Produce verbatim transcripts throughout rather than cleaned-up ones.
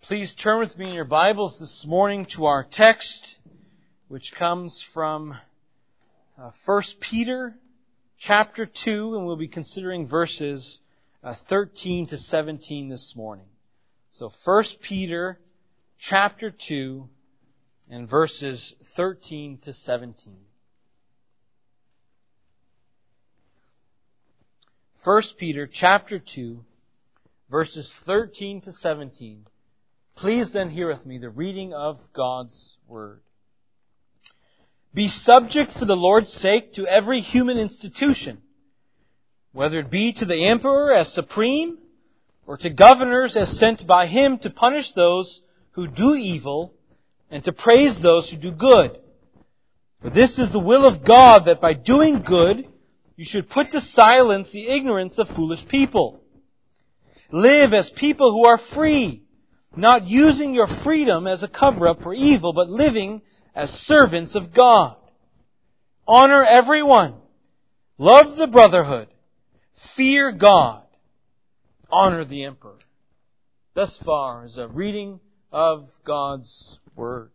Please turn with me in your Bibles this morning to our text, which comes from uh, First Peter chapter two, and we'll be considering verses uh, thirteen to seventeen this morning. So First Peter chapter two and verses thirteen to seventeen. First Peter chapter two, verses thirteen to seventeen. Please then hear with me the reading of God's Word. Be subject for the Lord's sake to every human institution, whether it be to the emperor as supreme, or to governors as sent by him to punish those who do evil, and to praise those who do good. For this is the will of God, that by doing good you should put to silence the ignorance of foolish people. Live as people who are free, not using your freedom as a cover-up for evil, but living as servants of God. Honor everyone. Love the brotherhood. Fear God. Honor the emperor. Thus far is a reading of God's Word.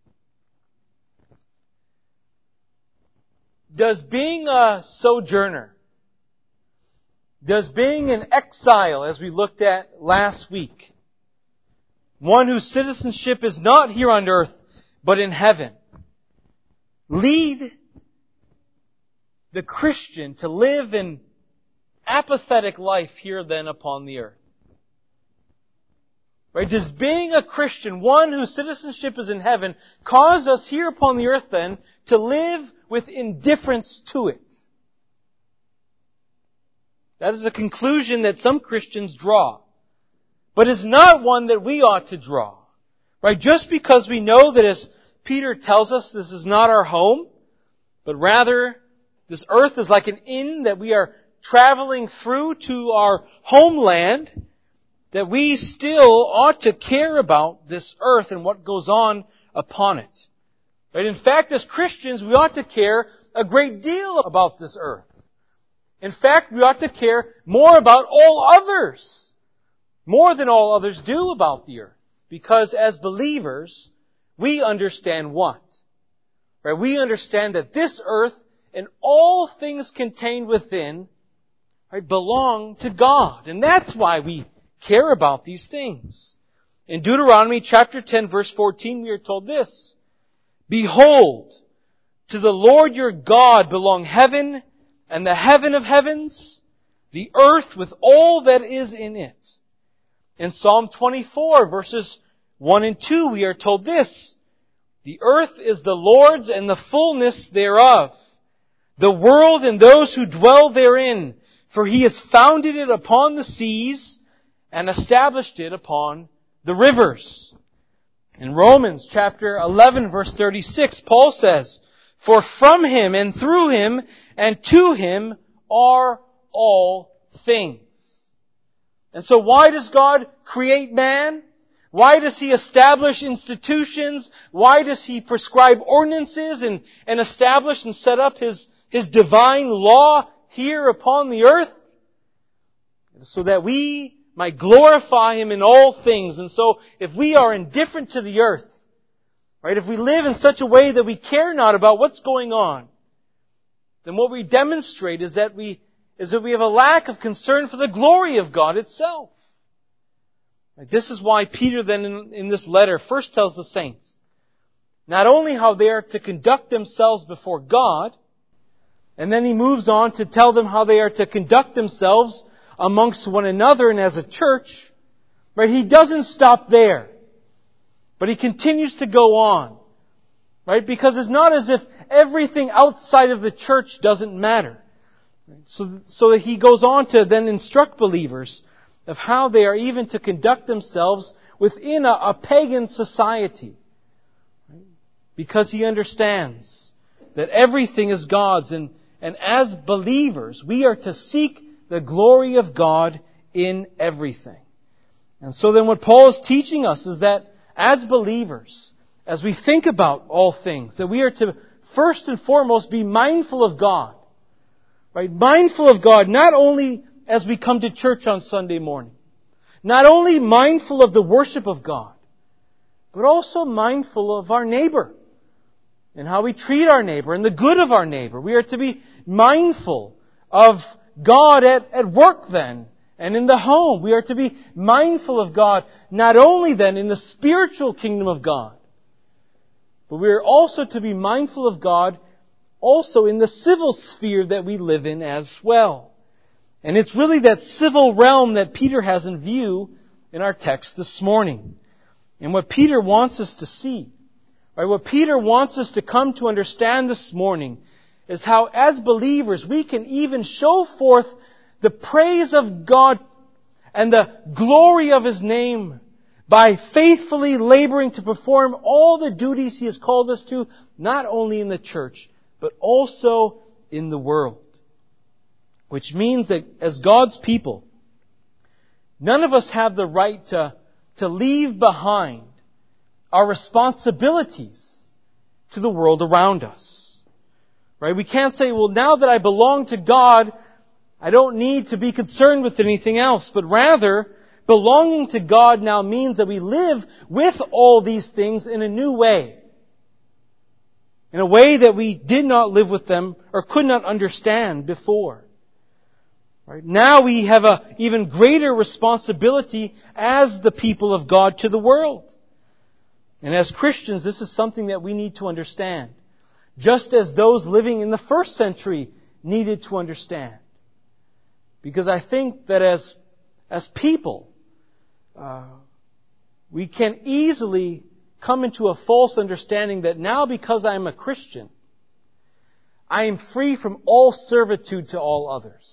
Does being a sojourner, does being an exile, as we looked at last week, one whose citizenship is not here on earth, but in heaven, lead the Christian to live an apathetic life here then upon the earth? Right? Does being a Christian, one whose citizenship is in heaven, cause us here upon the earth then to live with indifference to it? That is a conclusion that some Christians draw, but is not one that we ought to draw. Right? Just because we know that, as Peter tells us, this is not our home, but rather this earth is like an inn that we are traveling through to our homeland, that we still ought to care about this earth and what goes on upon it. Right? In fact, as Christians, we ought to care a great deal about this earth. In fact, we ought to care more about all others, more than all others do about the earth. Because as believers, we understand what? Right? We understand that this earth and all things contained within, right, belong to God. And that's why we care about these things. In Deuteronomy chapter ten, verse fourteen, we are told this: Behold, to the Lord your God belong heaven and the heaven of heavens, the earth with all that is in it. In Psalm twenty-four, verses one and two, we are told this: The earth is the Lord's and the fullness thereof, the world and those who dwell therein, for He has founded it upon the seas and established it upon the rivers. In Romans chapter eleven, verse thirty-six, Paul says, For from Him and through Him and to Him are all things. And so why does God create man? Why does He establish institutions? Why does He prescribe ordinances and, and establish and set up His, His divine law here upon the earth? So that we might glorify Him in all things. And so if we are indifferent to the earth, right, if we live in such a way that we care not about what's going on, then what we demonstrate is that we is that we have a lack of concern for the glory of God itself. This is why Peter then in, in this letter first tells the saints not only how they are to conduct themselves before God, and then he moves on to tell them how they are to conduct themselves amongst one another and as a church. Right? He doesn't stop there, but he continues to go on. Right? Because it's not as if everything outside of the church doesn't matter. So, so he goes on to then instruct believers of how they are even to conduct themselves within a, a pagan society. Right? Because he understands that everything is God's, and, and as believers, we are to seek the glory of God in everything. And so then what Paul is teaching us is that as believers, as we think about all things, that we are to first and foremost be mindful of God. Right? Mindful of God, not only as we come to church on Sunday morning, not only mindful of the worship of God, but also mindful of our neighbor and how we treat our neighbor and the good of our neighbor. We are to be mindful of God at, at work then and in the home. We are to be mindful of God not only then in the spiritual kingdom of God, but we are also to be mindful of God also in the civil sphere that we live in as well. And it's really that civil realm that Peter has in view in our text this morning. And what Peter wants us to see, right, what Peter wants us to come to understand this morning is how as believers we can even show forth the praise of God and the glory of His name by faithfully laboring to perform all the duties He has called us to, not only in the church, but also in the world. Which means that as God's people, none of us have the right to, to leave behind our responsibilities to the world around us. Right? We can't say, well, now that I belong to God, I don't need to be concerned with anything else. But rather, belonging to God now means that we live with all these things in a new way. In a way that we did not live with them or could not understand before. Right? Now we have an even greater responsibility as the people of God to the world. And as Christians, this is something that we need to understand. Just as those living in the first century needed to understand. Because I think that as, as people, uh, we can easily come into a false understanding that now because I am a Christian, I am free from all servitude to all others.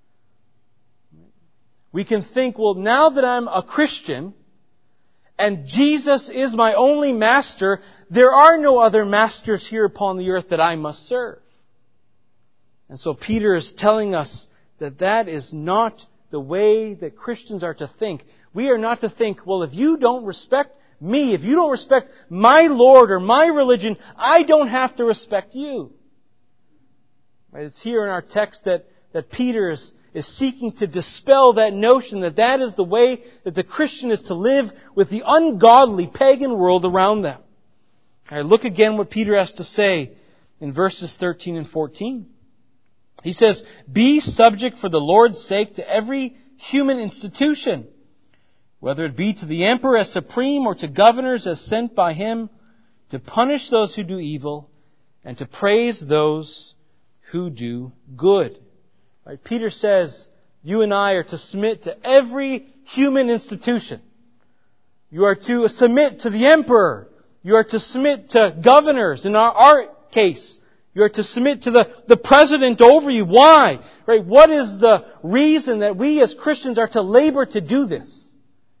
We can think, well, now that I'm a Christian and Jesus is my only master, there are no other masters here upon the earth that I must serve. And so Peter is telling us that that is not the way that Christians are to think. We are not to think, well, if you don't respect me, if you don't respect my Lord or my religion, I don't have to respect you. Right? It's here in our text that, that Peter is, is seeking to dispel that notion that that is the way that the Christian is to live with the ungodly pagan world around them. All right, look again what Peter has to say in verses thirteen and fourteen. He says, "Be subject for the Lord's sake to every human institution, whether it be to the emperor as supreme or to governors as sent by him, to punish those who do evil and to praise those who do good." Right? Peter says, you and I are to submit to every human institution. You are to submit to the emperor. You are to submit to governors. In our, our case, you are to submit to the, the president over you. Why? Right? What is the reason that we as Christians are to labor to do this?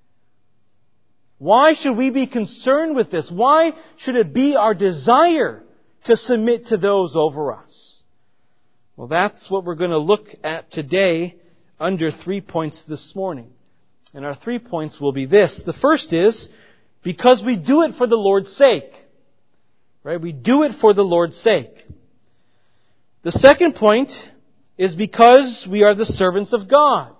Why should we be concerned with this? Why should it be our desire to submit to those over us? Well, that's what we're going to look at today under three points this morning. And our three points will be this. The first is, because we do it for the Lord's sake. Right? We do it for the Lord's sake. The second point is because we are the servants of God.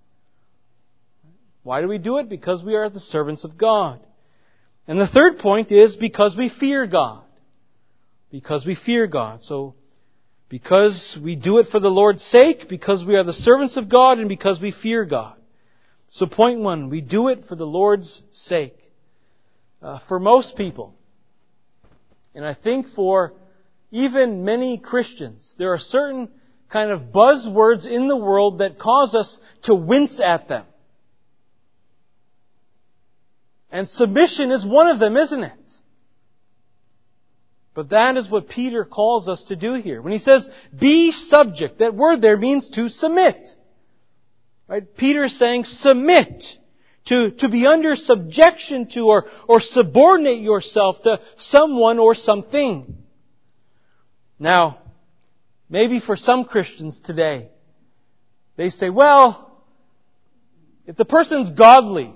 Why do we do it? Because we are the servants of God. And the third point is because we fear God. Because we fear God. So, because we do it for the Lord's sake, because we are the servants of God, and because we fear God. So point one, we do it for the Lord's sake. Uh, for most people, and I think for even many Christians, there are certain kind of buzzwords in the world that cause us to wince at them. And submission is one of them, isn't it? But that is what Peter calls us to do here. When he says, be subject, that word there means to submit. Right? Peter is saying submit. To, to be under subjection to or, or subordinate yourself to someone or something. Now, maybe for some Christians today, they say, well, if the person's godly,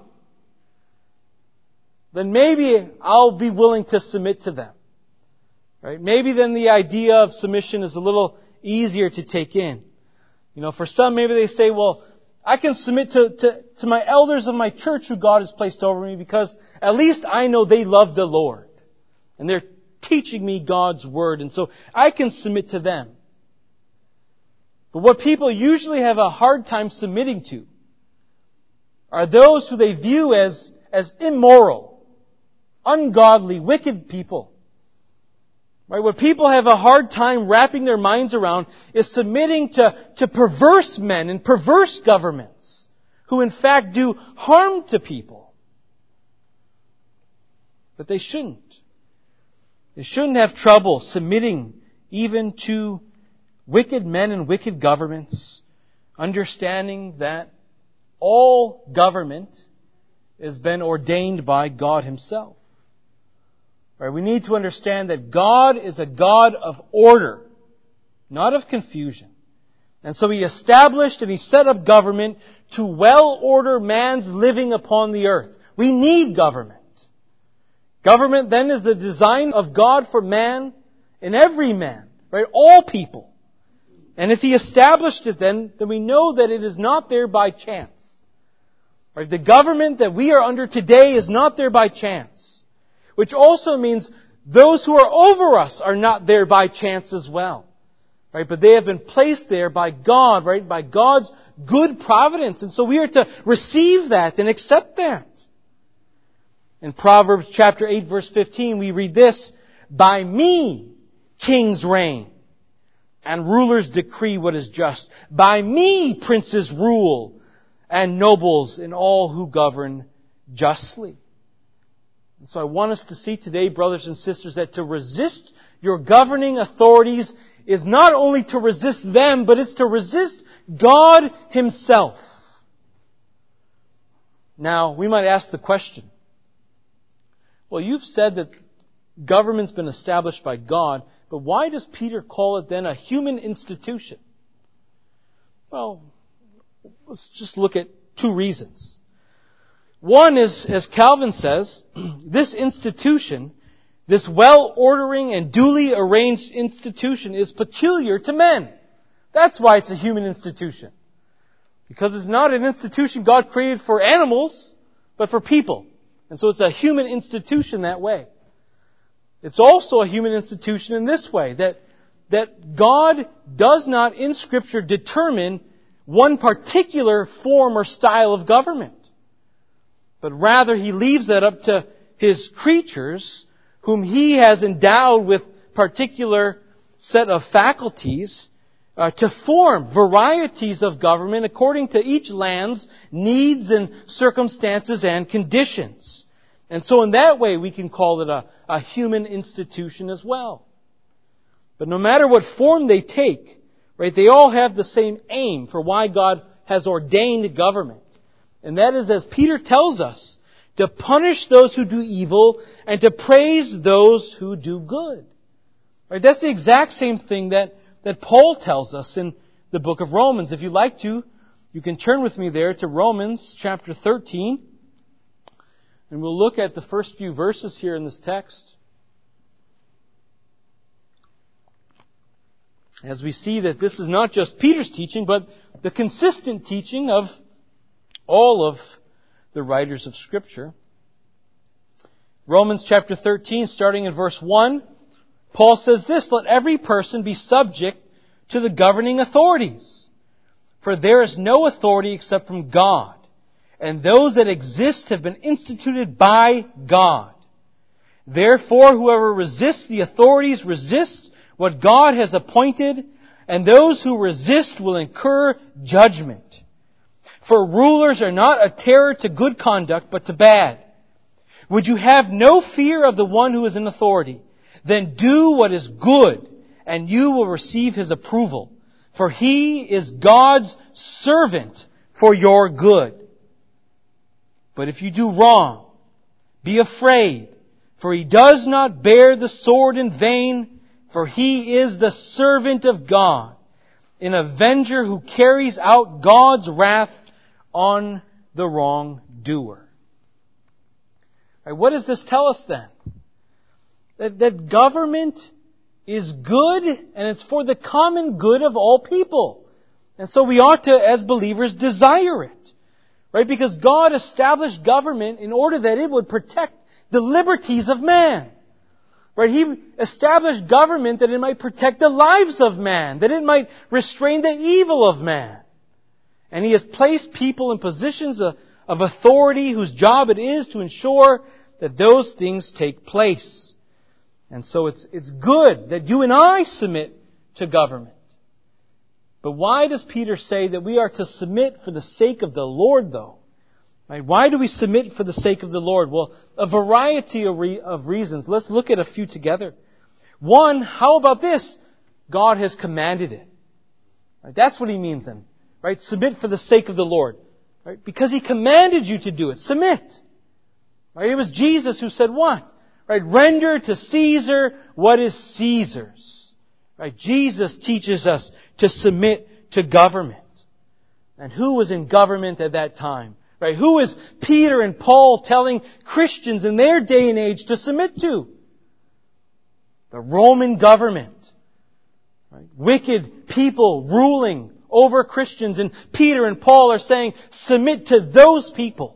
then maybe I'll be willing to submit to them. Right? Maybe then the idea of submission is a little easier to take in. You know, for some, maybe they say, well, I can submit to, to, to my elders of my church who God has placed over me because at least I know they love the Lord. And they're teaching me God's Word. And so I can submit to them. But what people usually have a hard time submitting to are those who they view as, as immoral, ungodly, wicked people. Right? What people have a hard time wrapping their minds around is submitting to, to perverse men and perverse governments who in fact do harm to people. But they shouldn't. They shouldn't have trouble submitting even to wicked men and wicked governments, understanding that all government has been ordained by God Himself. Right? We need to understand that God is a God of order, not of confusion. And so He established and He set up government to well order man's living upon the earth. We need government. Government then is the design of God for man and every man, right? All people. And if He established it then, then we know that it is not there by chance. Right? The government that we are under today is not there by chance. Which also means those who are over us are not there by chance as well. Right? But they have been placed there by God, right? By God's good providence. And so we are to receive that and accept that. In Proverbs chapter eight verse fifteen we read this, "By me kings reign, and rulers decree what is just. By me princes rule, and nobles and all who govern justly." And so I want us to see today, brothers and sisters, that to resist your governing authorities is not only to resist them, but it's to resist God Himself. Now, we might ask the question, well, you've said that government's been established by God, but why does Peter call it then a human institution? Well, let's just look at two reasons. One is, as Calvin says, this institution, this well-ordering and duly arranged institution is peculiar to men. That's why it's a human institution. Because it's not an institution God created for animals, but for people. And so it's a human institution that way. It's also a human institution in this way, that, that God does not in Scripture determine one particular form or style of government. But rather He leaves that up to His creatures, whom He has endowed with particular set of faculties, uh, to form varieties of government according to each land's needs and circumstances and conditions. And so in that way we can call it a, a human institution as well. But no matter what form they take, right, they all have the same aim for why God has ordained government. And that is, as Peter tells us, to punish those who do evil and to praise those who do good. Right? That's the exact same thing that, that Paul tells us in the book of Romans. If you'd like to, you can turn with me there to Romans chapter thirteen. And we'll look at the first few verses here in this text. As we see that this is not just Peter's teaching, but the consistent teaching of all of the writers of Scripture. Romans chapter thirteen, starting in verse one, Paul says this, "Let every person be subject to the governing authorities. For there is no authority except from God, and those that exist have been instituted by God. Therefore, whoever resists the authorities resists what God has appointed, and those who resist will incur judgment. For rulers are not a terror to good conduct, but to bad. Would you have no fear of the one who is in authority? Then do what is good, and you will receive His approval. For He is God's servant for your good. But if you do wrong, be afraid, for He does not bear the sword in vain, for He is the servant of God, an avenger who carries out God's wrath on the wrongdoer." Right, what does this tell us then? That, that government is good and it's for the common good of all people. And so we ought to, as believers, desire it. Right? Because God established government in order that it would protect the liberties of man. Right? He established government that it might protect the lives of man, that it might restrain the evil of man. And He has placed people in positions of, of authority whose job it is to ensure that those things take place. And so it's, it's good that you and I submit to government. But why does Peter say that we are to submit for the sake of the Lord, though? Right? Why do we submit for the sake of the Lord? Well, a variety of, re- of reasons. Let's look at a few together. One, how about this? God has commanded it. Right? That's what He means then. Right? Submit for the sake of the Lord. Right? Because He commanded you to do it. Submit. Right? It was Jesus who said what? Right? Render to Caesar what is Caesar's. Right? Jesus teaches us to submit to government. And who was in government at that time? Right? Who is Peter and Paul telling Christians in their day and age to submit to? The Roman government. Right? Wicked people ruling over Christians. And Peter and Paul are saying, submit to those people.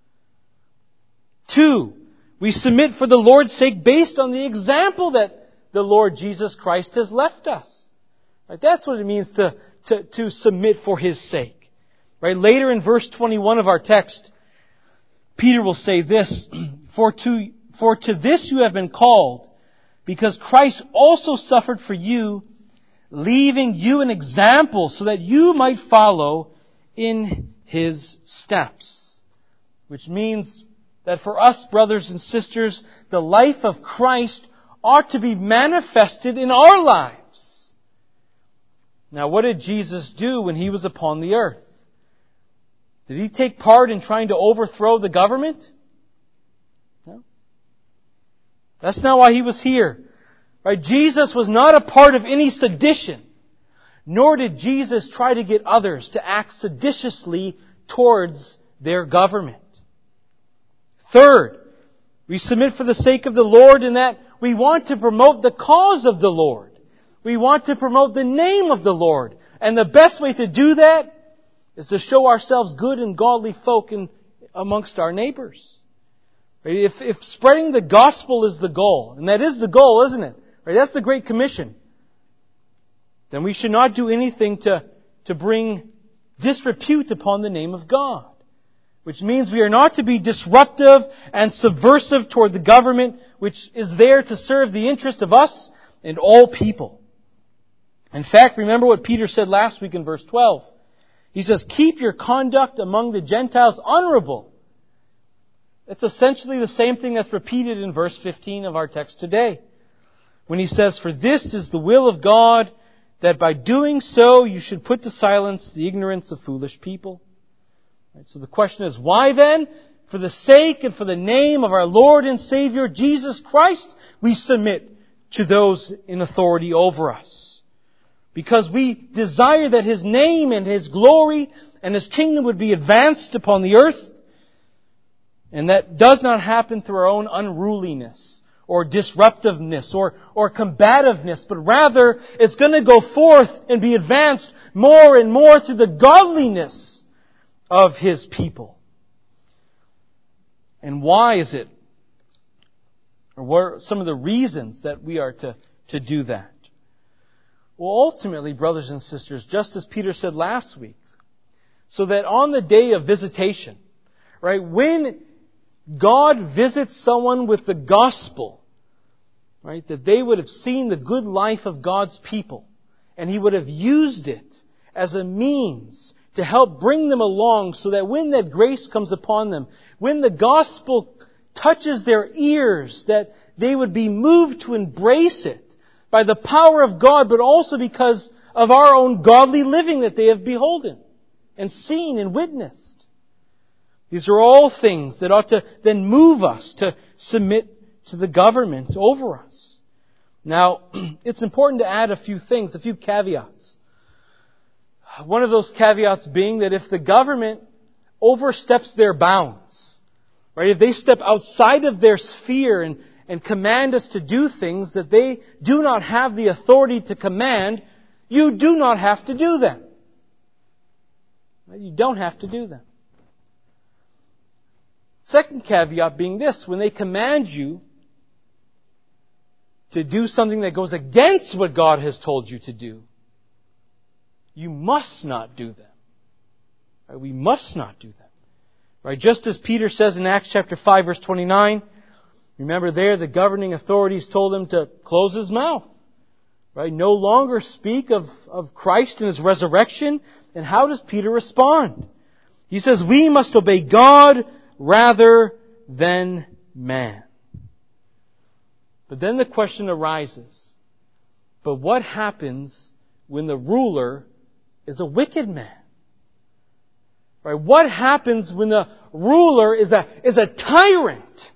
Two, we submit for the Lord's sake based on the example that the Lord Jesus Christ has left us. Right? That's what it means to, to, to submit for His sake. Right? Later in verse twenty-one of our text, Peter will say this, For to, for to this you have been called, because Christ also suffered for you, leaving you an example so that you might follow in His steps. Which means that for us, brothers and sisters, the life of Christ ought to be manifested in our lives. Now, what did Jesus do when He was upon the earth? Did He take part in trying to overthrow the government? No. That's not why He was here. Right? Jesus was not a part of any sedition. Nor did Jesus try to get others to act seditiously towards their government. Third, we submit for the sake of the Lord in that we want to promote the cause of the Lord. We want to promote the name of the Lord. And the best way to do that is to show ourselves good and godly folk in, amongst our neighbors. Right? If, if spreading the gospel is the goal, and that is the goal, isn't it? Right? That's the Great Commission. Then we should not do anything to, to bring disrepute upon the name of God. Which means we are not to be disruptive and subversive toward the government, which is there to serve the interest of us and all people. In fact, remember what Peter said last week in verse twelve. He says, keep your conduct among the Gentiles honorable. It's essentially the same thing that's repeated in verse fifteen of our text today. When he says, for this is the will of God, that by doing so you should put to silence the ignorance of foolish people. Right, so the question is, why then? For the sake and for the name of our Lord and Savior Jesus Christ, we submit to those in authority over us. Because we desire that His name and His glory and His kingdom would be advanced upon the earth. And that does not happen through our own unruliness or disruptiveness or, or combativeness, but rather it's going to go forth and be advanced more and more through the godliness of His people. And why is it, or what are some of the reasons that we are to, to do that? Well, ultimately, brothers and sisters, just as Peter said last week, so that on the day of visitation, right, when God visits someone with the gospel, right, that they would have seen the good life of God's people, and He would have used it as a means to help bring them along so that when that grace comes upon them, when the gospel touches their ears, that they would be moved to embrace it by the power of God, but also because of our own godly living that they have beholden and seen and witnessed. These are all things that ought to then move us to submit to the government over us. Now, it's important to add a few things, a few caveats. One of those caveats being that if the government oversteps their bounds, right, if they step outside of their sphere and, and command us to do things that they do not have the authority to command, you do not have to do them. You don't have to do them. Second caveat being this: when they command you to do something that goes against what God has told you to do, you must not do them. Right? We must not do them. Right? Just as Peter says in Acts chapter five, verse twenty-nine, remember there the governing authorities told him to close his mouth. Right? No longer speak of, of Christ and His resurrection. And how does Peter respond? He says, we must obey God rather than man. But then the question arises, but what happens when the ruler is a wicked man? Right? What happens when the ruler is a, is a tyrant?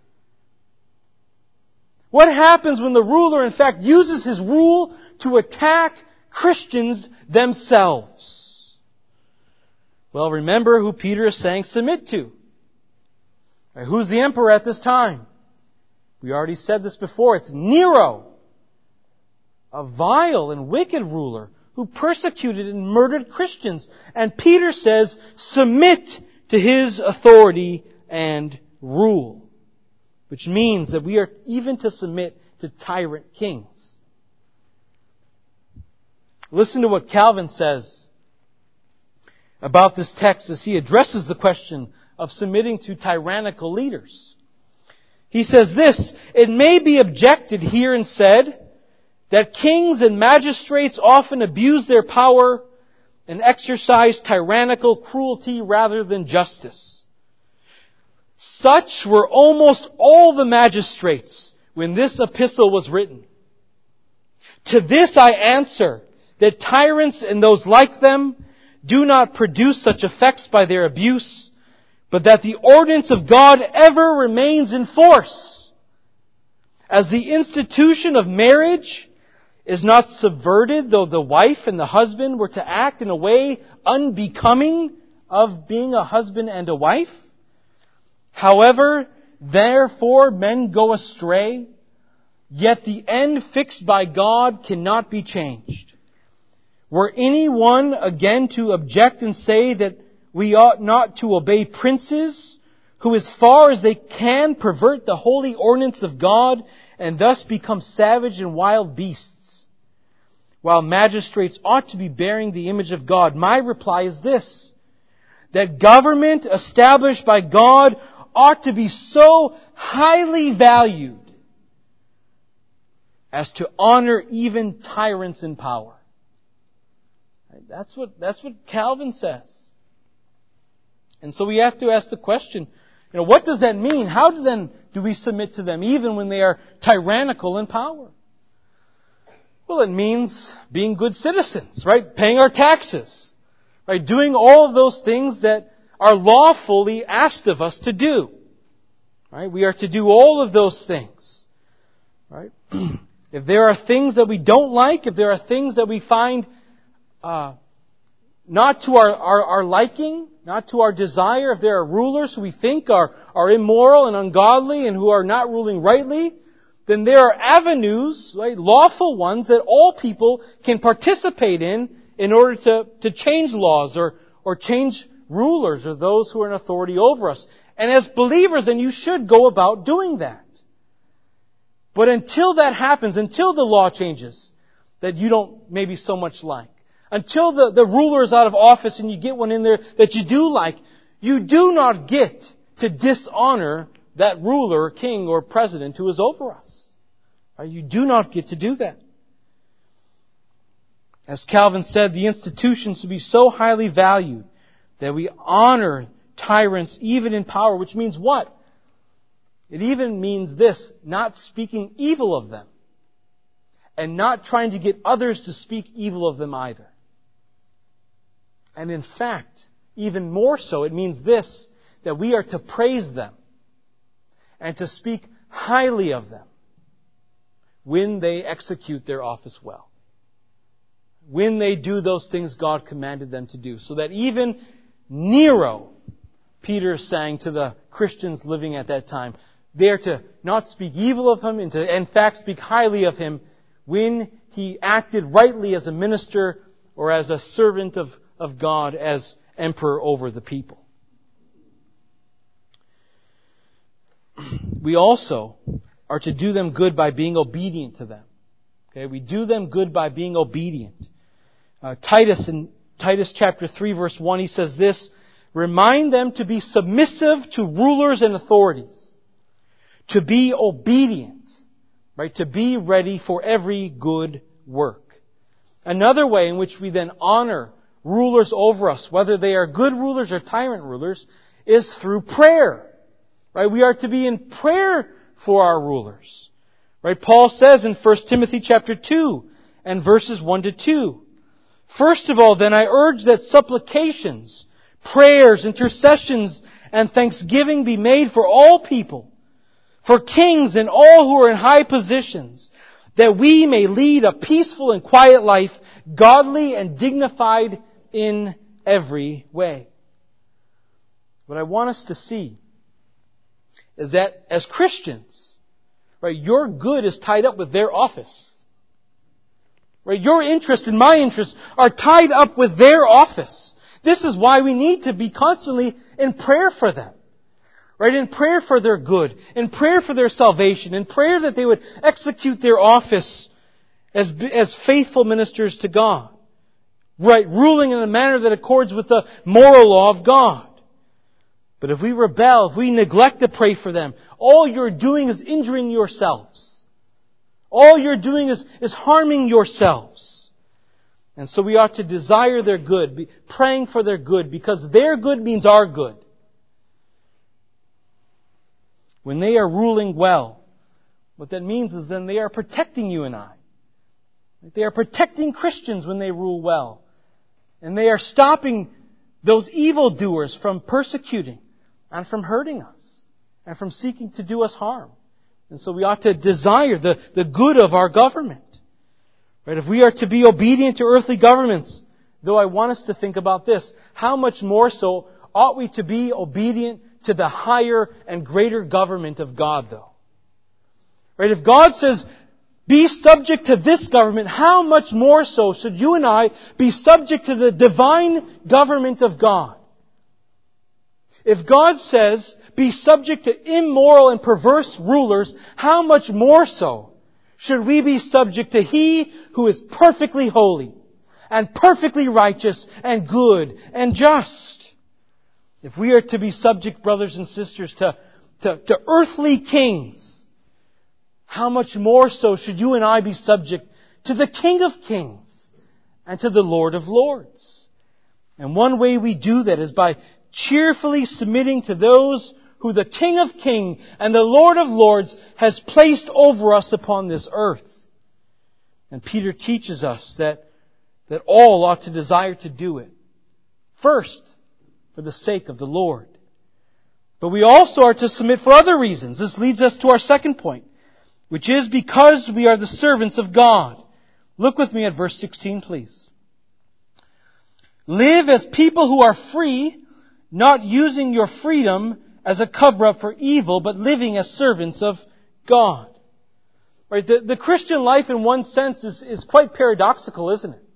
What happens when the ruler, in fact, uses his rule to attack Christians themselves? Well, remember who Peter is saying submit to. Right? Who's the emperor at this time? We already said this before. It's Nero, a vile and wicked ruler who persecuted and murdered Christians. And Peter says, submit to his authority and rule. Which means that we are even to submit to tyrant kings. Listen to what Calvin says about this text as he addresses the question of submitting to tyrannical leaders. He says this: it may be objected here and said that kings and magistrates often abuse their power and exercise tyrannical cruelty rather than justice. Such were almost all the magistrates when this epistle was written. To this I answer that tyrants and those like them do not produce such effects by their abuse, but that the ordinance of God ever remains in force. As the institution of marriage is not subverted, though the wife and the husband were to act in a way unbecoming of being a husband and a wife. However, therefore men go astray, yet the end fixed by God cannot be changed. Were anyone again to object and say that we ought not to obey princes, who as far as they can pervert the holy ordinance of God and thus become savage and wild beasts, while magistrates ought to be bearing the image of God? My reply is this: that government established by God ought to be so highly valued as to honor even tyrants in power. That's what, that's what Calvin says. And so we have to ask the question, you know, what does that mean? How do then do we submit to them even when they are tyrannical in power? Well, it means being good citizens, right? Paying our taxes, right? Doing all of those things that are lawfully asked of us to do, right? We are to do all of those things, right? If there are things that we don't like, if there are things that we find uh, not to our, our, our liking, not to our desire, if there are rulers who we think are, are immoral and ungodly and who are not ruling rightly, then there are avenues, right, lawful ones, that all people can participate in in order to, to change laws or, or change rulers or those who are in authority over us. And as believers, then you should go about doing that. But until that happens, until the law changes that you don't maybe so much like, until the, the ruler is out of office and you get one in there that you do like, you do not get to dishonor that ruler, king, or president who is over us. Right? You do not get to do that. As Calvin said, the institution should be so highly valued that we honor tyrants even in power, which means what? It even means this: not speaking evil of them and not trying to get others to speak evil of them either. And in fact, even more so, it means this, that we are to praise them and to speak highly of them when they execute their office well. When they do those things God commanded them to do. So that even Nero, Peter is saying to the Christians living at that time, they are to not speak evil of him and to, in fact, speak highly of him when he acted rightly as a minister or as a servant of, of God, as emperor over the people. We also are to do them good by being obedient to them. Okay, we do them good by being obedient. Uh, Titus in Titus chapter three verse one, he says this, remind them to be submissive to rulers and authorities, to be obedient, right? To be ready for every good work. Another way in which we then honor rulers over us, whether they are good rulers or tyrant rulers, is through prayer. Right? We are to be in prayer for our rulers. Right? Paul says in First Timothy chapter two and verses one to two, first of all, then I urge that supplications, prayers, intercessions, and thanksgiving be made for all people, for kings and all who are in high positions, that we may lead a peaceful and quiet life, godly and dignified in every way. What I want us to see is that as Christians, right, your good is tied up with their office. Right? Your interest and my interest are tied up with their office. This is why we need to be constantly in prayer for them. Right? In prayer for their good. In prayer for their salvation. In prayer that they would execute their office as, as faithful ministers to God. Right? Ruling in a manner that accords with the moral law of God. But if we rebel, if we neglect to pray for them, all you're doing is injuring yourselves. All you're doing is, is harming yourselves. And so we ought to desire their good, be praying for their good, because their good means our good. When they are ruling well, what that means is then they are protecting you and I. They are protecting Christians when they rule well. And they are stopping those evildoers from persecuting and from hurting us and from seeking to do us harm. And so we ought to desire the, the good of our government. Right? If we are to be obedient to earthly governments, though I want us to think about this, how much more so ought we to be obedient to the higher and greater government of God, though? Right? If God says, be subject to this government, how much more so should you and I be subject to the divine government of God? If God says, be subject to immoral and perverse rulers, how much more so should we be subject to He who is perfectly holy and perfectly righteous and good and just? If we are to be subject, brothers and sisters, to, to, to earthly kings, how much more so should you and I be subject to the King of Kings and to the Lord of Lords? And one way we do that is by cheerfully submitting to those who the King of Kings and the Lord of Lords has placed over us upon this earth. And Peter teaches us that, that all ought to desire to do it. First, for the sake of the Lord. But we also are to submit for other reasons. This leads us to our second point, which is because we are the servants of God. Look with me at verse sixteen, please. Live as people who are free, not using your freedom as a cover-up for evil, but living as servants of God. Right? The, the Christian life in one sense is, is quite paradoxical, isn't it?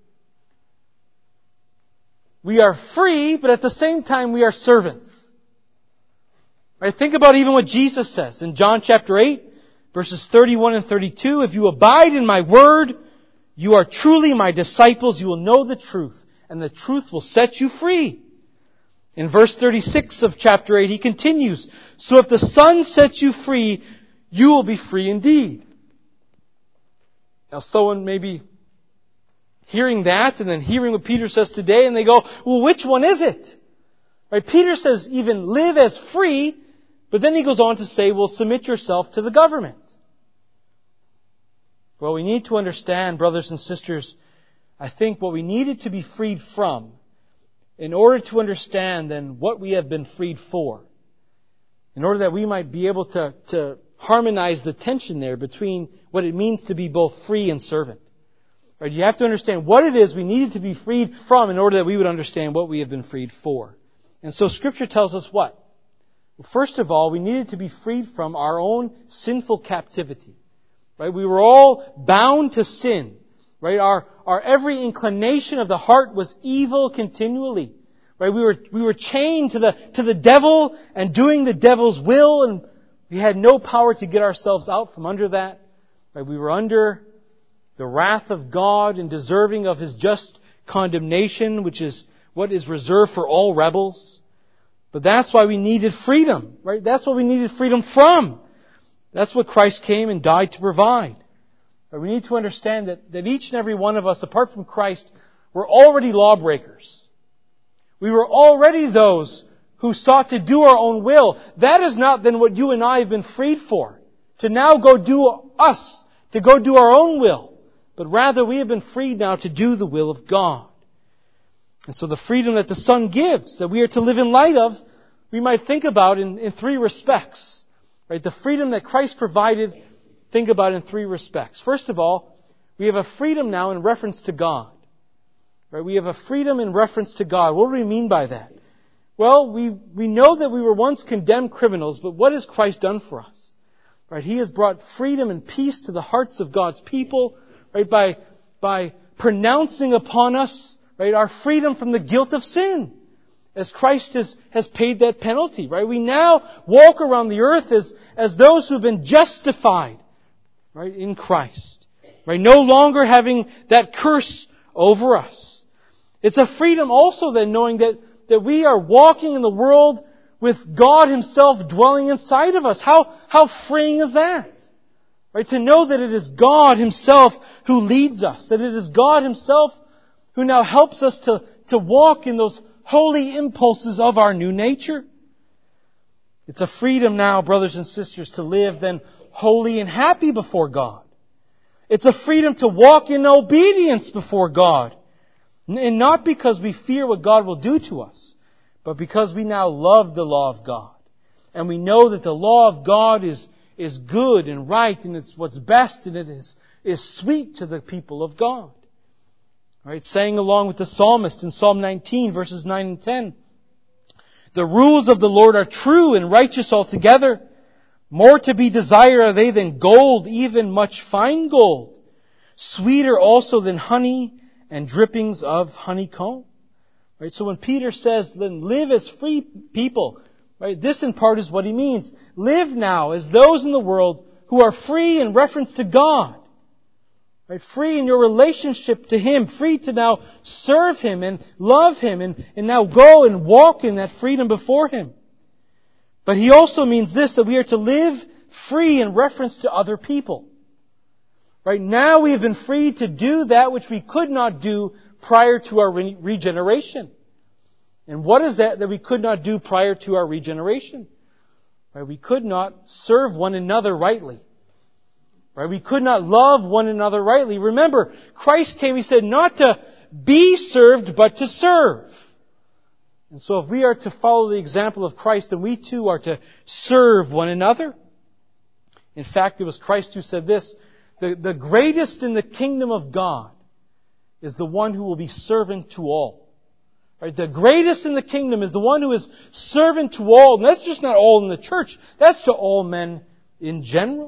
We are free, but at the same time we are servants. Right? Think about even what Jesus says in John chapter eight, verses thirty-one and thirty-two. If you abide in my word, you are truly my disciples. You will know the truth, and the truth will set you free. In verse thirty-six of chapter eight, he continues, so if the Son sets you free, you will be free indeed. Now someone may be hearing that and then hearing what Peter says today, and they go, well, which one is it? Right? Peter says even live as free, but then he goes on to say, well, submit yourself to the government. Well, we need to understand, brothers and sisters, I think what we needed to be freed from, in order to understand then what we have been freed for, in order that we might be able to, to harmonize the tension there between what it means to be both free and servant. Right? You have to understand what it is we needed to be freed from in order that we would understand what we have been freed for. And so Scripture tells us what? Well, first of all, we needed to be freed from our own sinful captivity. Right? We were all bound to sin. Right? Our, our every inclination of the heart was evil continually. Right? We were, we were chained to the, to the devil and doing the devil's will, and we had no power to get ourselves out from under that. Right? We were under the wrath of God and deserving of His just condemnation, which is what is reserved for all rebels. But that's why we needed freedom, right? That's what we needed freedom from. That's what Christ came and died to provide. But we need to understand that, that each and every one of us, apart from Christ, were already lawbreakers. We were already those who sought to do our own will. That is not then what you and I have been freed for. To now go do us, to go do our own will. But rather we have been freed now to do the will of God. And so the freedom that the Son gives, that we are to live in light of, we might think about in, in three respects. Right? The freedom that Christ provided, think about in three respects. First of all, we have a freedom now in reference to God. Right? We have a freedom in reference to God. What do we mean by that? Well, we, we know that we were once condemned criminals, but what has Christ done for us? Right? He has brought freedom and peace to the hearts of God's people, right? By, by pronouncing upon us, right, our freedom from the guilt of sin. As Christ has, has paid that penalty, right? We now walk around the earth as, as those who've been justified, right, in Christ. Right? No longer having that curse over us. It's a freedom also then knowing that, that we are walking in the world with God Himself dwelling inside of us. How, how freeing is that? Right? To know that it is God Himself who leads us. That it is God Himself who now helps us to, to walk in those holy impulses of our new nature. It's a freedom now, brothers and sisters, to live then holy and happy before God. It's a freedom to walk in obedience before God. And not because we fear what God will do to us, but because we now love the law of God. And we know that the law of God is, is good and right, and it's what's best, and it is, is sweet to the people of God. Right, saying along with the psalmist in Psalm nineteen, verses nine and ten, the rules of the Lord are true and righteous altogether. More to be desired are they than gold, even much fine gold. Sweeter also than honey and drippings of honeycomb. Right, so when Peter says, then live as free people, right, this in part is what he means. Live now as those in the world who are free in reference to God. Right, free in your relationship to Him, free to now serve Him and love Him and, and now go and walk in that freedom before Him. But he also means this, that we are to live free in reference to other people. Right, now we have been free to do that which we could not do prior to our re- regeneration. And what is that that we could not do prior to our regeneration? Right, we could not serve one another rightly. Right? We could not love one another rightly. Remember, Christ came, He said, not to be served, but to serve. And so if we are to follow the example of Christ, then we too are to serve one another. In fact, it was Christ who said this, the, the greatest in the kingdom of God is the one who will be servant to all. Right? The greatest in the kingdom is the one who is servant to all. And that's just not all in the church. That's to all men in general.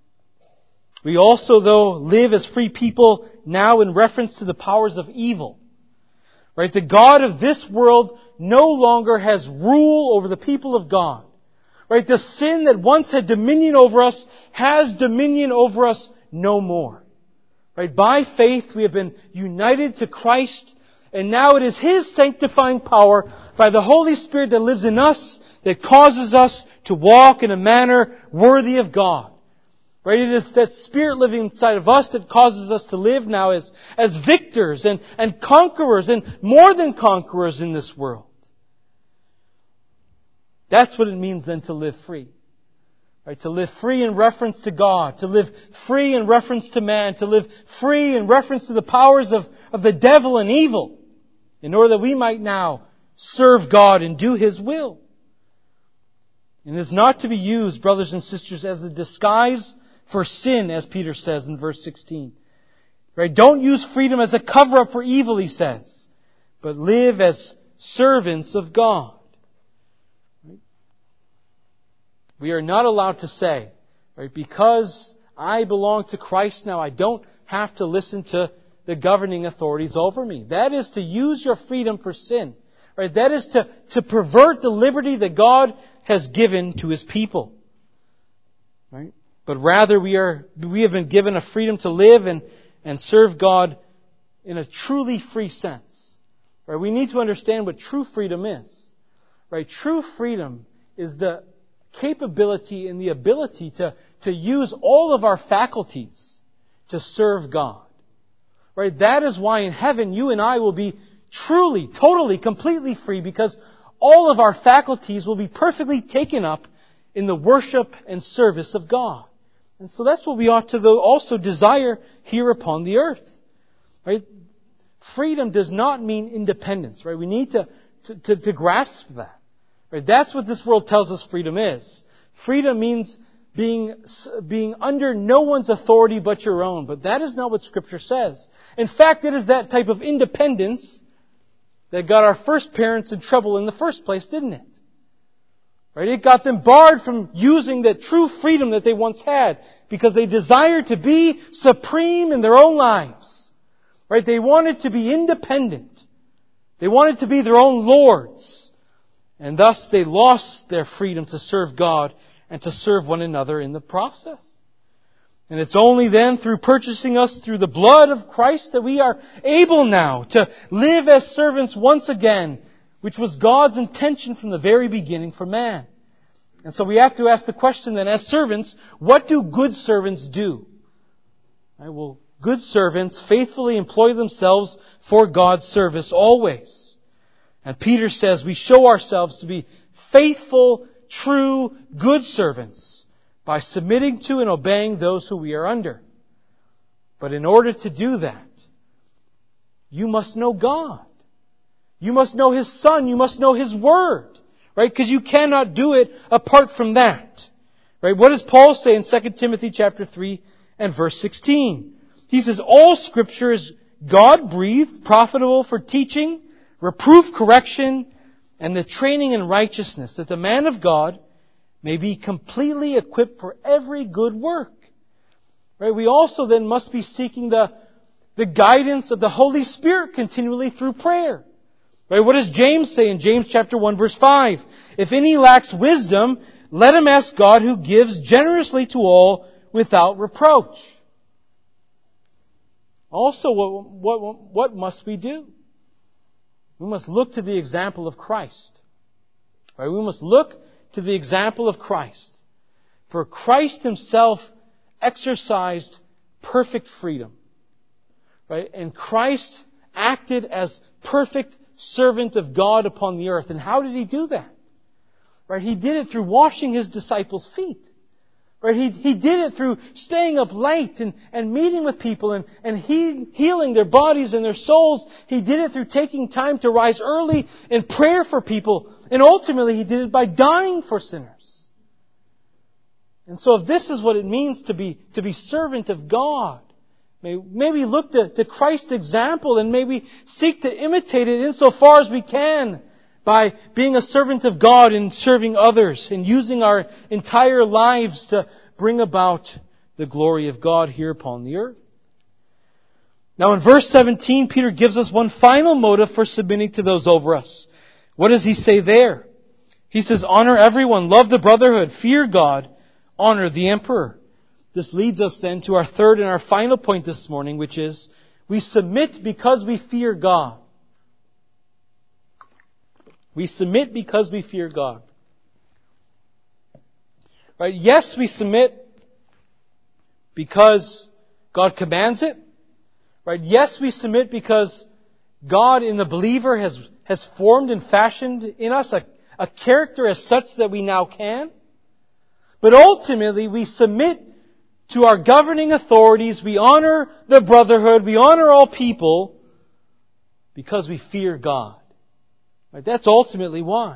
We also, though, live as free people now in reference to the powers of evil. Right? The God of this world no longer has rule over the people of God. Right? The sin that once had dominion over us has dominion over us no more. Right? By faith we have been united to Christ, and now it is His sanctifying power by the Holy Spirit that lives in us that causes us to walk in a manner worthy of God. Right? It is that Spirit living inside of us that causes us to live now as, as victors and, and conquerors and more than conquerors in this world. That's what it means then to live free. Right? To live free in reference to God, to live free in reference to man, to live free in reference to the powers of, of the devil and evil, in order that we might now serve God and do His will. And it is not to be used, brothers and sisters, as a disguise for sin, as Peter says in verse sixteen. Right? Don't use freedom as a cover-up for evil, he says, but live as servants of God. Right? We are not allowed to say, right, because I belong to Christ now, I don't have to listen to the governing authorities over me. That is to use your freedom for sin. Right? That is to, to pervert the liberty that God has given to His people. Right? But rather we are, we have been given a freedom to live and, and serve God in a truly free sense. Right? We need to understand what true freedom is. Right? True freedom is the capability and the ability to, to use all of our faculties to serve God. Right? That is why in heaven you and I will be truly, totally, completely free, because all of our faculties will be perfectly taken up in the worship and service of God. And so that's what we ought to also desire here upon the earth. Right? Freedom does not mean independence. Right? We need to, to, to, to grasp that. Right? That's what this world tells us freedom is. Freedom means being, being under no one's authority but your own. But that is not what Scripture says. In fact, it is that type of independence that got our first parents in trouble in the first place, didn't it? Right? It got them barred from using that true freedom that they once had because they desired to be supreme in their own lives. Right? They wanted to be independent. They wanted to be their own lords. And thus they lost their freedom to serve God and to serve one another in the process. And it's only then through purchasing us through the blood of Christ that we are able now to live as servants once again, which was God's intention from the very beginning for man. And so we have to ask the question then, as servants, what do good servants do? Right, well, good servants faithfully employ themselves for God's service always. And Peter says we show ourselves to be faithful, true, good servants by submitting to and obeying those who we are under. But in order to do that, you must know God. You must know His Son. You must know His Word. Right? Because you cannot do it apart from that. Right? What does Paul say in Second Timothy chapter three and verse sixteen? He says, all Scripture is God-breathed, profitable for teaching, reproof, correction, and the training in righteousness, that the man of God may be completely equipped for every good work. Right? We also then must be seeking the, the guidance of the Holy Spirit continually through prayer. Right? What does James say in James chapter one verse five? If any lacks wisdom, let him ask God who gives generously to all without reproach. Also, what, what, what must we do? We must look to the example of Christ. Right? We must look to the example of Christ. For Christ Himself exercised perfect freedom. Right? And Christ acted as perfect servant of God upon the earth. And how did He do that? Right? He did it through washing His disciples' feet. Right? He, he did it through staying up late and, and meeting with people and, and he, healing their bodies and their souls. He did it through taking time to rise early in prayer for people. And ultimately He did it by dying for sinners. And so if this is what it means to be, to be servant of God, may, may we look to, to Christ's example and may we seek to imitate it insofar as we can, by being a servant of God and serving others and using our entire lives to bring about the glory of God here upon the earth. Now in verse seventeen, Peter gives us one final motive for submitting to those over us. What does he say there? He says, honor everyone, love the brotherhood, fear God, honor the emperor. This leads us then to our third and our final point this morning, which is, we submit because we fear God. We submit because we fear God. Right? Yes, we submit because God commands it. Right? Yes, we submit because God in the believer has, has formed and fashioned in us a, a character as such that we now can. But ultimately, we submit to our governing authorities. We honor the brotherhood. We honor all people because we fear God. Right, that's ultimately why.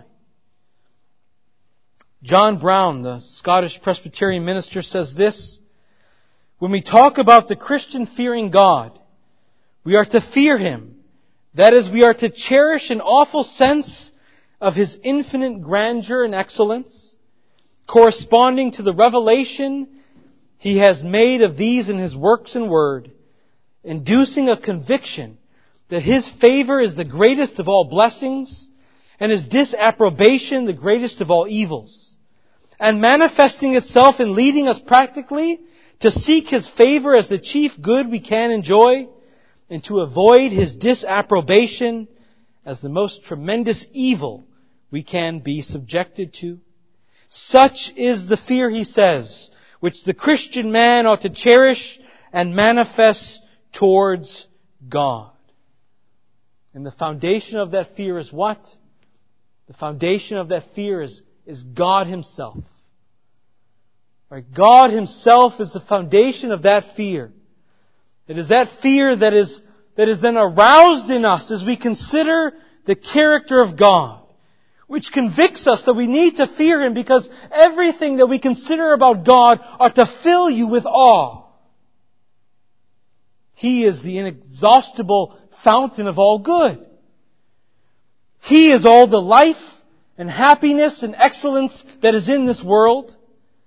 John Brown, the Scottish Presbyterian minister, says this: when we talk about the Christian fearing God, we are to fear Him. That is, we are to cherish an awful sense of His infinite grandeur and excellence, corresponding to the revelation He has made of these in His works and word, inducing a conviction that His favor is the greatest of all blessings, and is disapprobation the greatest of all evils, and manifesting itself in leading us practically to seek His favor as the chief good we can enjoy, and to avoid His disapprobation as the most tremendous evil we can be subjected to. Such is the fear, he says, which the Christian man ought to cherish and manifest towards God. And the foundation of that fear is what? The foundation of that fear is, is God Himself. Right? God Himself is the foundation of that fear. It is that fear that is, that is then aroused in us as we consider the character of God, which convicts us that we need to fear Him, because everything that we consider about God ought to fill you with awe. He is the inexhaustible fountain of all good. He is all the life and happiness and excellence that is in this world.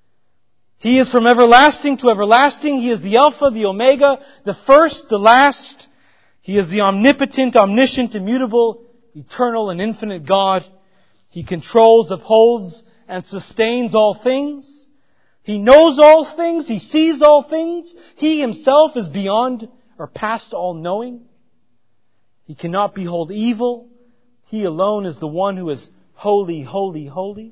He is from everlasting to everlasting. He is the Alpha, the Omega, the first, the last. He is the omnipotent, omniscient, immutable, eternal and infinite God. He controls, upholds, and sustains all things. He knows all things. He sees all things. He Himself is beyond or past all knowing. He cannot behold evil. He alone is the one who is holy, holy, holy.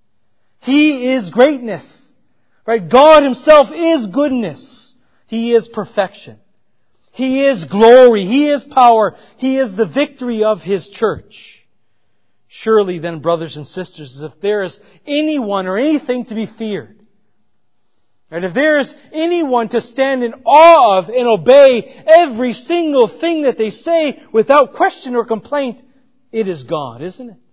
He is greatness. Right? God Himself is goodness. He is perfection. He is glory. He is power. He is the victory of His church. Surely then, brothers and sisters, if there is anyone or anything to be feared, and if there is anyone to stand in awe of and obey every single thing that they say without question or complaint, it is God, isn't it?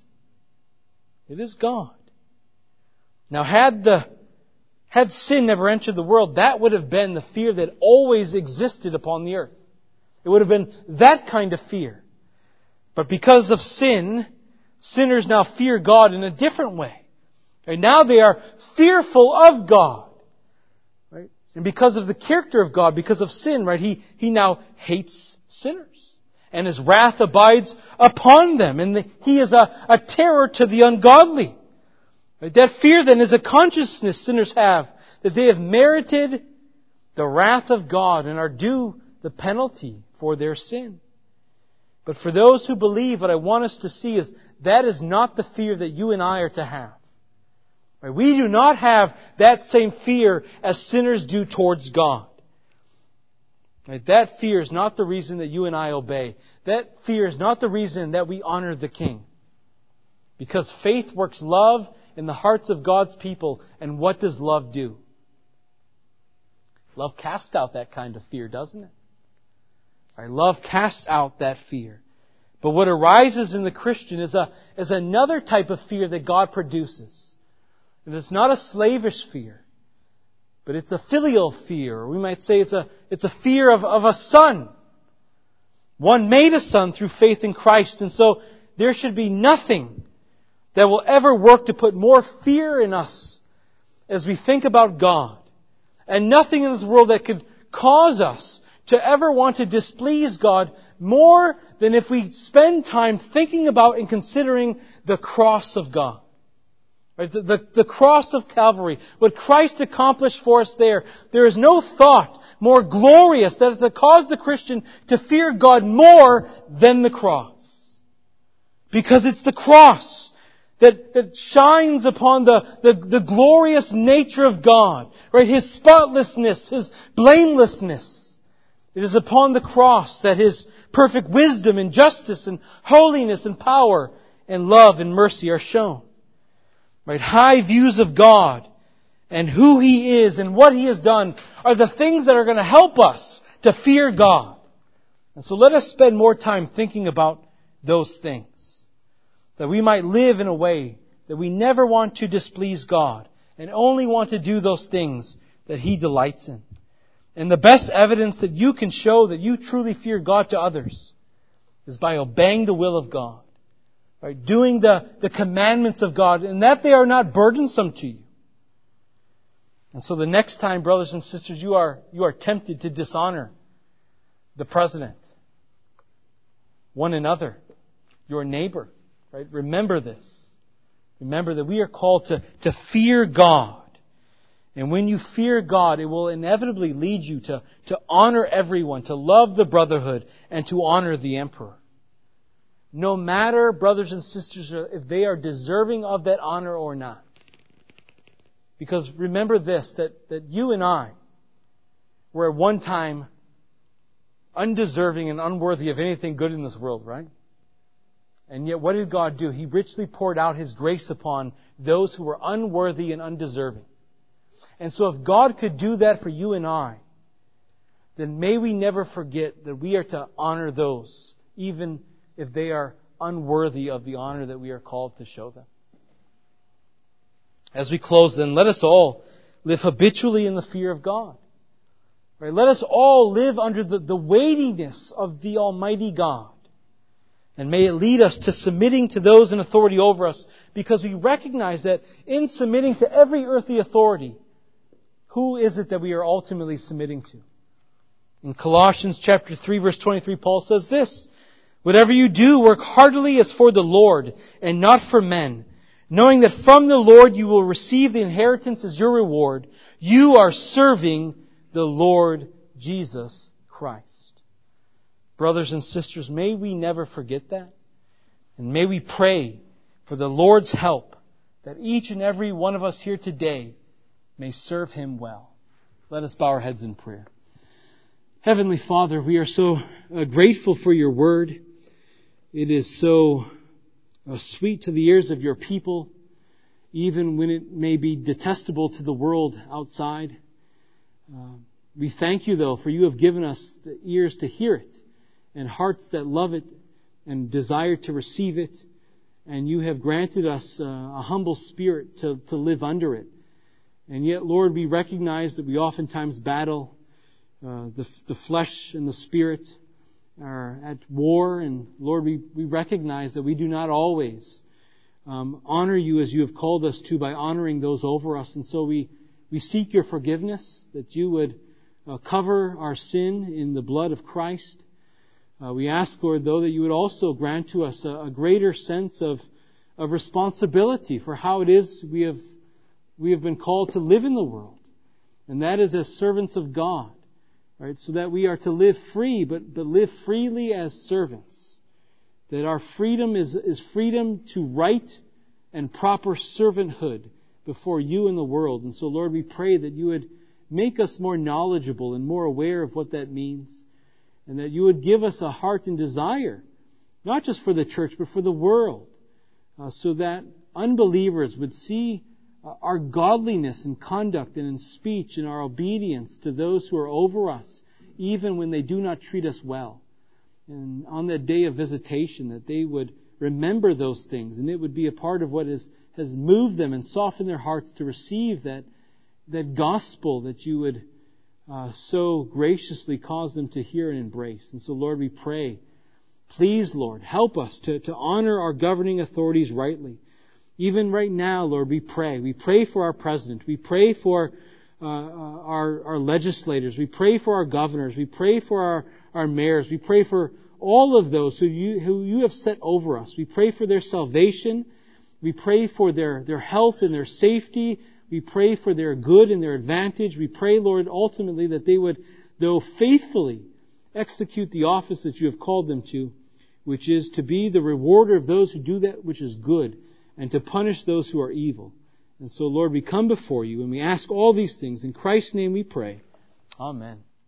It is God. Now, had the had sin never entered the world, that would have been the fear that always existed upon the earth. It would have been that kind of fear. But because of sin, sinners now fear God in a different way. And now they are fearful of God. Right? And because of the character of God, because of sin, right, He, he now hates sinners. And His wrath abides upon them. And the, He is a, a terror to the ungodly. Right? That fear then is a consciousness sinners have, that they have merited the wrath of God and are due the penalty for their sin. But for those who believe, what I want us to see is that is not the fear that you and I are to have. Right? We do not have that same fear as sinners do towards God. Right? That fear is not the reason that you and I obey. That fear is not the reason that we honor the King. Because faith works love in the hearts of God's people. And what does love do? Love casts out that kind of fear, doesn't it? Right? Love casts out that fear. But what arises in the Christian is a is another type of fear that God produces. And it's not a slavish fear, but it's a filial fear. Or we might say it's a it's a fear of, of a son. One made a son through faith in Christ. And so there should be nothing that will ever work to put more fear in us as we think about God. And nothing in this world that could cause us to ever want to displease God more than if we spend time thinking about and considering the cross of God. Right? The, the, the cross of Calvary. What Christ accomplished for us there. There is no thought more glorious that to cause the Christian to fear God more than the cross. Because it's the cross that, that shines upon the, the, the glorious nature of God. Right? His spotlessness, His blamelessness. It is upon the cross that His perfect wisdom and justice and holiness and power and love and mercy are shown. Right? High views of God and who He is and what He has done are the things that are going to help us to fear God. And so let us spend more time thinking about those things. That we might live in a way that we never want to displease God and only want to do those things that He delights in. And the best evidence that you can show that you truly fear God to others is by obeying the will of God. Right? Doing the, the commandments of God, and that they are not burdensome to you. And so the next time, brothers and sisters, you are, you are tempted to dishonor the president, one another, your neighbor, Right? Remember this. Remember that we are called to, to fear God. And when you fear God, it will inevitably lead you to, to honor everyone, to love the brotherhood, and to honor the emperor. No matter, brothers and sisters, if they are deserving of that honor or not. Because remember this, that, that you and I were at one time undeserving and unworthy of anything good in this world, right? And yet what did God do? He richly poured out His grace upon those who were unworthy and undeserving. And so if God could do that for you and I, then may we never forget that we are to honor those, even if they are unworthy of the honor that we are called to show them. As we close then, let us all live habitually in the fear of God. Right? Let us all live under the, the weightiness of the Almighty God. And may it lead us to submitting to those in authority over us, because we recognize that in submitting to every earthly authority, who is it that we are ultimately submitting to? In Colossians chapter three, verse twenty-three, Paul says this, "Whatever you do, work heartily as for the Lord and not for men, knowing that from the Lord you will receive the inheritance as your reward. You are serving the Lord Jesus Christ." Brothers and sisters, may we never forget that. And may we pray for the Lord's help, that each and every one of us here today may serve Him well. Let us bow our heads in prayer. Heavenly Father, we are so uh, grateful for Your Word. It is so uh, sweet to the ears of Your people, even when it may be detestable to the world outside. Uh, we thank You, though, for You have given us the ears to hear it, and hearts that love it and desire to receive it. And You have granted us uh, a humble spirit to, to live under it. And yet, Lord, we recognize that we oftentimes battle uh, the, the flesh and the spirit are at war. And Lord, we, we recognize that we do not always um, honor You as You have called us to by honoring those over us. And so we, we seek Your forgiveness, that You would uh, cover our sin in the blood of Christ. Uh, we ask, Lord, though, that You would also grant to us a, a greater sense of, of responsibility for how it is we have We have been called to live in the world, and that is as servants of God, right? So that we are to live free, but, but live freely as servants. That our freedom is, is freedom to right and proper servanthood before You and the world. And so, Lord, we pray that You would make us more knowledgeable and more aware of what that means, and that You would give us a heart and desire, not just for the church, but for the world, uh, so that unbelievers would see our godliness in conduct and in speech and our obedience to those who are over us, even when they do not treat us well. And on that day of visitation, that they would remember those things, and it would be a part of what is, has moved them and softened their hearts to receive that, that gospel that You would uh, so graciously cause them to hear and embrace. And so, Lord, we pray, please, Lord, help us to, to honor our governing authorities rightly. Even right now, Lord, we pray. We pray for our president. We pray for uh, our, our legislators. We pray for our governors. We pray for our, our mayors. We pray for all of those who you, who you have set over us. We pray for their salvation. We pray for their, their health and their safety. We pray for their good and their advantage. We pray, Lord, ultimately that they would, though faithfully, execute the office that You have called them to, which is to be the rewarder of those who do that which is good, and to punish those who are evil. And so, Lord, we come before You and we ask all these things. In Christ's name we pray. Amen.